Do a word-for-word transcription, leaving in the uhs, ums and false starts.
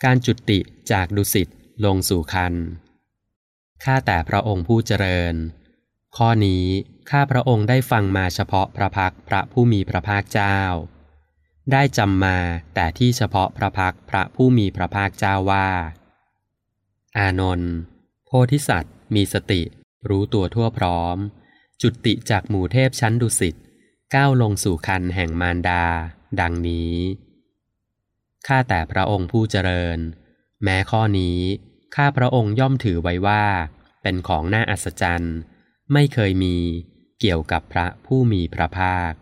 การจุติจากดุสิตลงสู่คันข้าแต่พระองค์ผู้เจริญข้อนี้ข้าพระองค์ได้ฟังมาเฉพาะพระพักพระผู้มีพระภาคเจ้าได้จำมาแต่ที่เฉพาะพระพักพระผู้มีพระภาคเจ้าว่าอานนท์โพธิสัตว์มีสติรู้ตัวทั่วพร้อมจุติจากหมู่เทพชั้นดุสิตก้าวลงสู่คันแห่งมารดาดังนี้ข้าแต่พระองค์ผู้เจริญแม้ข้อนี้ข้าพระองค์ย่อมถือไว้ว่าเป็นของน่าอัศจรรย์ไม่เคยมีเกี่ยวกับพระผู้มีพระภาค